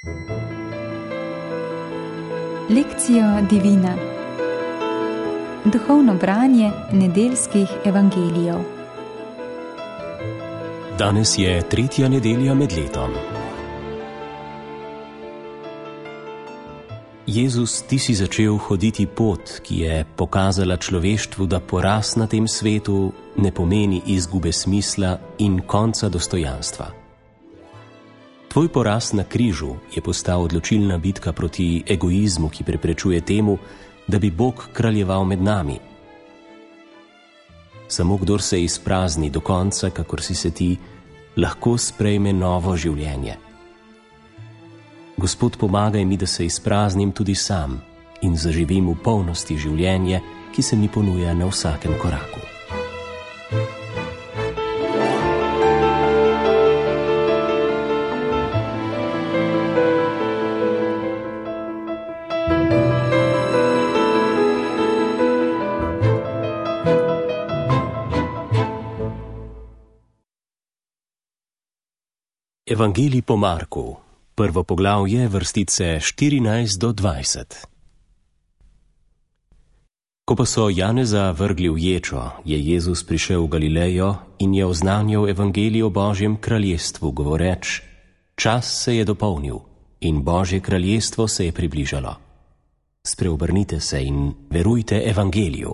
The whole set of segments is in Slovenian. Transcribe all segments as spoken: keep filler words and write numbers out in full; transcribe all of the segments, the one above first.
Lekcija divina. Duhovno branje nedeljskih evangelijev. Danes je tretja nedelja med letom. Jezus, ti si začel hoditi pot, ki je pokazala človeštvu, da poraz na tem svetu ne pomeni izgube smisla in konca dostojanstva. Tvoj poraz na križu je postal odločilna bitka proti egoizmu, ki preprečuje temu, da bi Bog kraljeval med nami. Samo kdor se izprazni do konca, kakor si se ti, lahko sprejme novo življenje. Gospod, pomagaj mi, da se izpraznim tudi sam in zaživim v polnosti življenje, ki se mi ponuja na vsakem koraku. Evangelij po Marku, prvo poglavje, vrstice štirinajst do dvajset. Ko pa so Janeza vrgli v ječo, je Jezus prišel v Galilejo in je oznanjal evangelij o Božjem kraljestvu, govoreč: čas se je dopolnil in Božje kraljestvo se je približalo. Spreobrnite se in verujte evangeliju.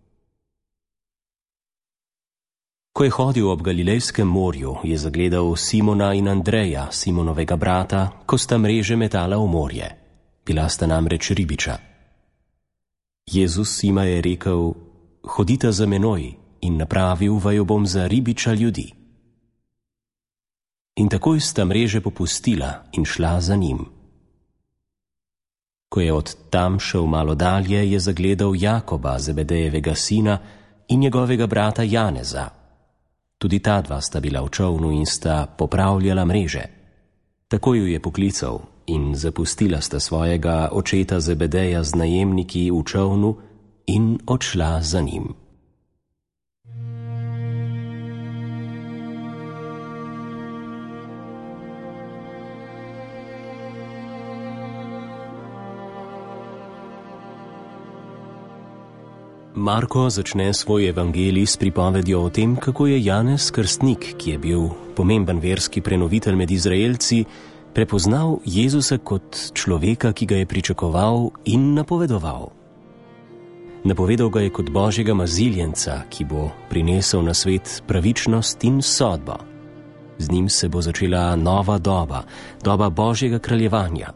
Ko je hodil ob Galilejskem morju, je zagledal Simona in Andreja, Simonovega brata, ko sta mreže metala v morje. Bila sta namreč ribiča. Jezus jima je rekel: hodita za menoj in napravil vaju bom za ribiča ljudi. In takoj sta mreže popustila in šla za njim. Ko je od tam šel malo dalje, je zagledal Jakoba, Zebedejevega sina, in njegovega brata Janeza. Tudi ta dva sta bila v čolnu in sta popravljala mreže. Takoj ju je poklical in zapustila sta svojega očeta Zebedeja z najemniki v čolnu in odšla za njim. Marko začne svoj evangelij s pripovedjo o tem, kako je Janez Krstnik, ki je bil pomemben verski prenovitelj med Izraelci, prepoznal Jezusa kot človeka, ki ga je pričakoval in napovedoval. Napovedal ga je kot Božjega maziljenca, ki bo prinesel na svet pravičnost in sodbo. Z njim se bo začela nova doba, doba Božjega kraljevanja.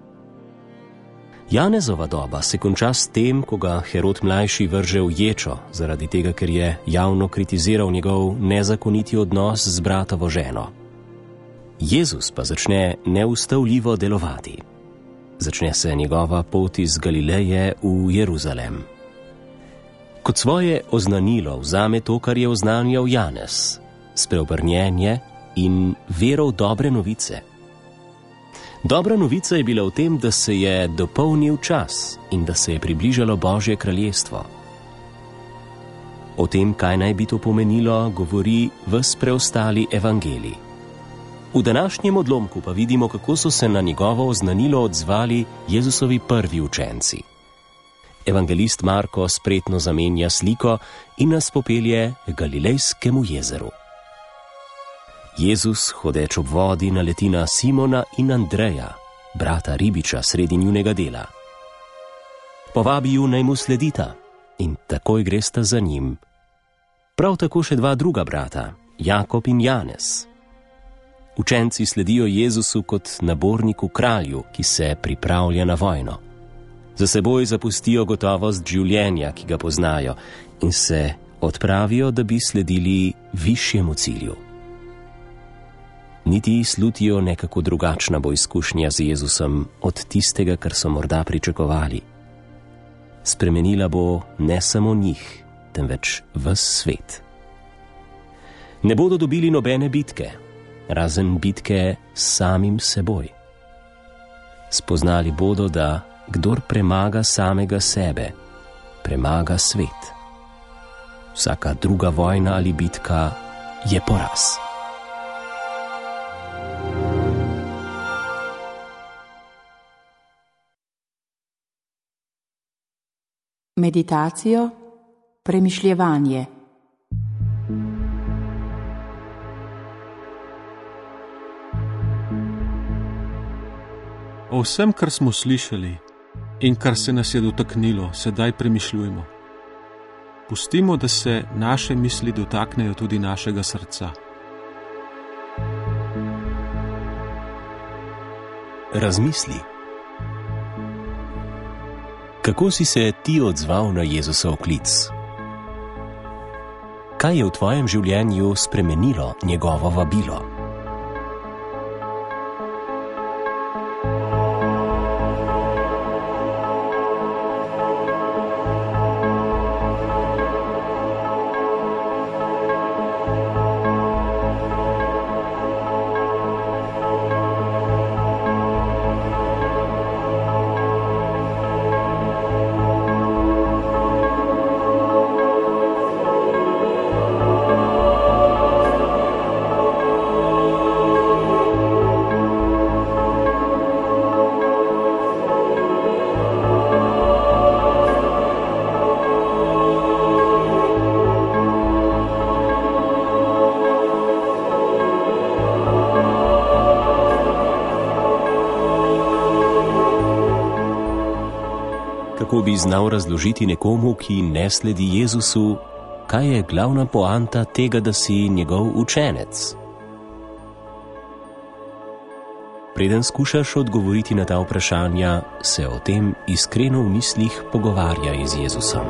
Janezova doba se konča s tem, ko ga Herod mlajši vrže v ječo, zaradi tega, ker je javno kritiziral njegov nezakoniti odnos z bratovo ženo. Jezus pa začne neustavljivo delovati. Začne se njegova pot iz Galileje v Jeruzalem. Kot svoje oznanilo vzame to, kar je oznanjal Janez, spreobrnjenje in vero v dobre novice. Dobra novica je bila v tem, da se je dopolnil čas in da se je približalo Božje kraljestvo. O tem, kaj naj bi to pomenilo, govori ves preostali evangelij. V današnjem odlomku pa vidimo, kako so se na njegovo oznanilo odzvali Jezusovi prvi učenci. Evangelist Marko spretno zamenja sliko in nas popelje k Galilejskemu jezeru. Jezus, hodeč ob vodi, naleti na Simona in Andreja, brata ribiča sredi njunega dela. Povabi ju, naj mu sledita, in takoj gresta za njim. Prav tako še dva druga brata, Jakob in Janez. Učenci sledijo Jezusu kot naborniku kralju, ki se pripravlja na vojno. Za seboj zapustijo gotovost življenja, ki ga poznajo, in se odpravijo, da bi sledili višjemu cilju. Niti slutijo, nekako drugačna bo izkušnja z Jezusom od tistega, kar so morda pričakovali. Spremenila bo ne samo njih, temveč ves svet. Ne bodo dobili nobene bitke, razen bitke s samim seboj. Spoznali bodo, da kdor premaga samega sebe, premaga svet. Vsaka druga vojna ali bitka je poraz. Meditacijo, premišljevanje. O vsem, kar smo slišali in kar se nas je dotaknilo, sedaj premišljujmo. Pustimo, da se naše misli dotaknejo tudi našega srca. Razmisli. Kako si se ti odzval na Jezusov klic? Kaj je v tvojem življenju spremenilo njegovo vabilo? Kako bi znal razložiti nekomu, ki ne sledi Jezusu, kaj je glavna poanta tega, da si njegov učenec? Preden skušaš odgovoriti na ta vprašanja, se o tem iskreno v mislih pogovarjaj z Jezusom.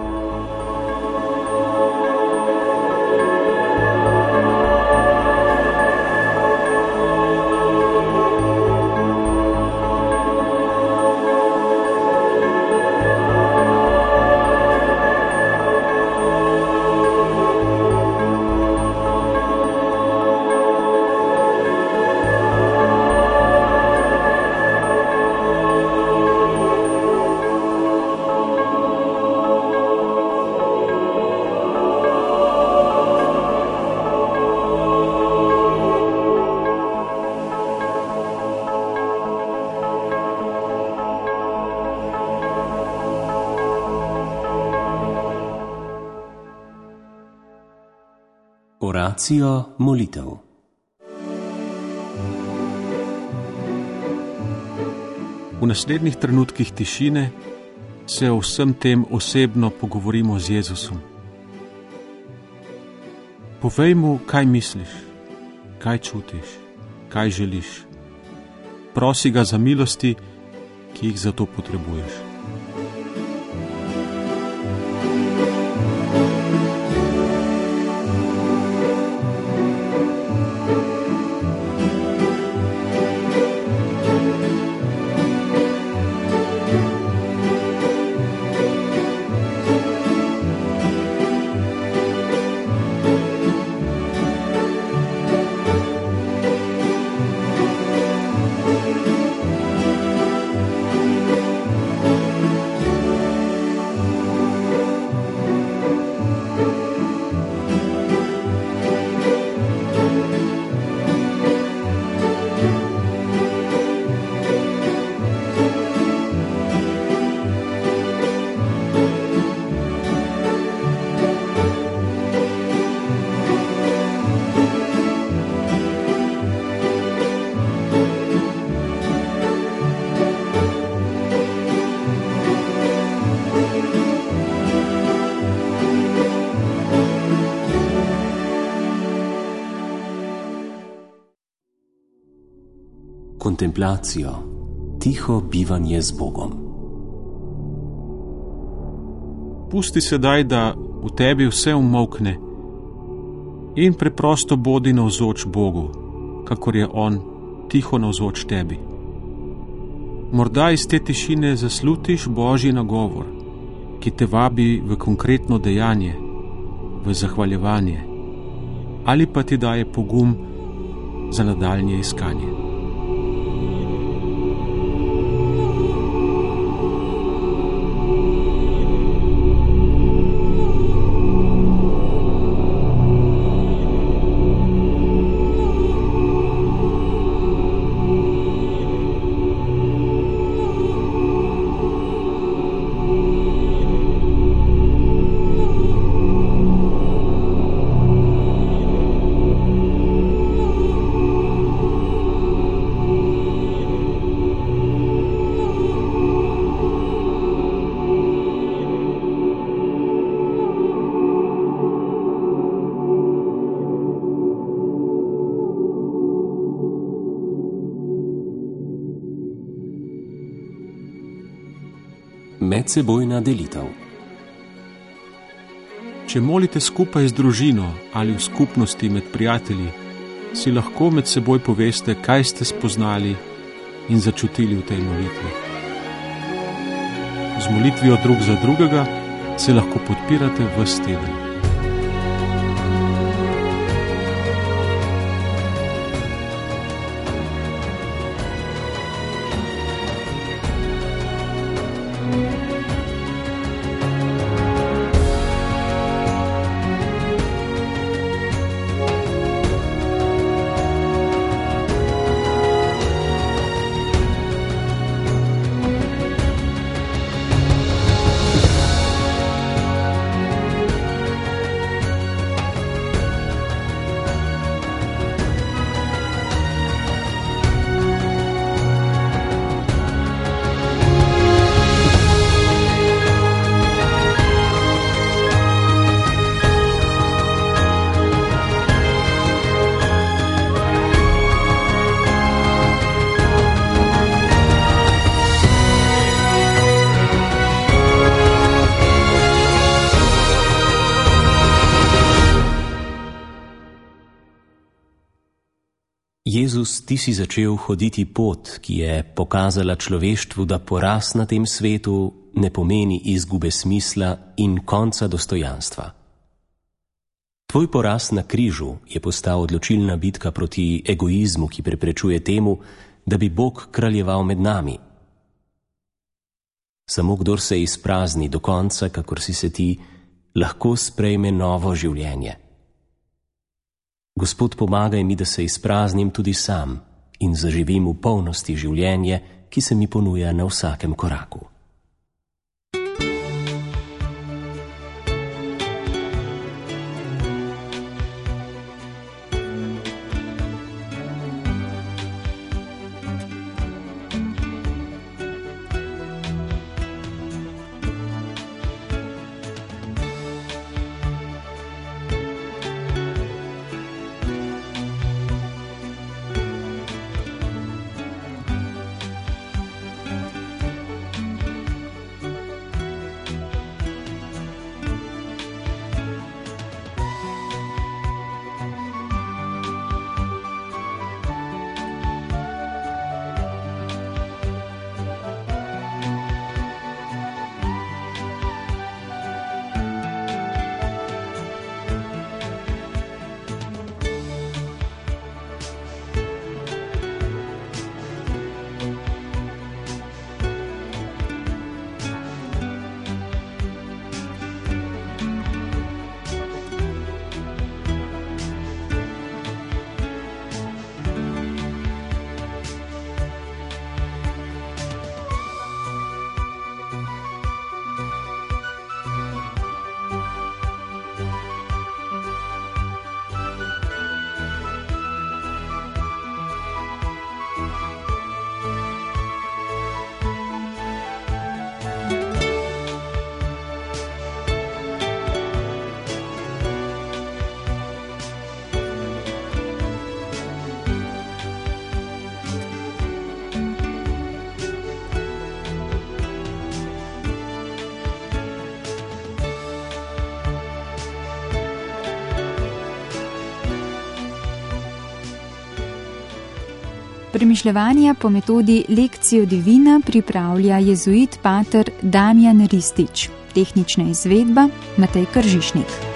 Oracijo molitev. V naslednjih trenutkih tišine se o vsem tem osebno pogovorimo z Jezusom. Povej mu, kaj misliš, kaj čutiš, kaj želiš. Prosi ga za milosti, ki jih za to potrebuješ. Kontemplacijo, tiho bivanje z Bogom. Pusti sedaj, da v tebi vse umolkne in preprosto bodi navzoč Bogu, kakor je On tiho navzoč tebi. Morda iz te tišine zaslutiš Božji nagovor, ki te vabi v konkretno dejanje, v zahvaljevanje, ali pa ti daje pogum za nadaljnje iskanje. Medsebojna delitev. Če molite skupaj z družino ali v skupnosti med prijatelji, si lahko med seboj poveste, kaj ste spoznali in začutili v tej molitvi. Z molitvijo drug za drugega se lahko podpirate ves teden. Jezus, ti si začel hoditi pot, ki je pokazala človeštvu, da poraz na tem svetu ne pomeni izgube smisla in konca dostojanstva. Tvoj poraz na križu je postal odločilna bitka proti egoizmu, ki preprečuje temu, da bi Bog kraljeval med nami. Samo kdor se izprazni do konca, kakor si se ti, lahko sprejme novo življenje. Gospod, pomagaj mi, da se izpraznim tudi sam in zaživim v polnosti življenje, ki se mi ponuja na vsakem koraku. Premišljevanja po metodi Lectio Divina pripravlja jezuit pater Damjan Ristič. Tehnična izvedba Matej Kržišnik.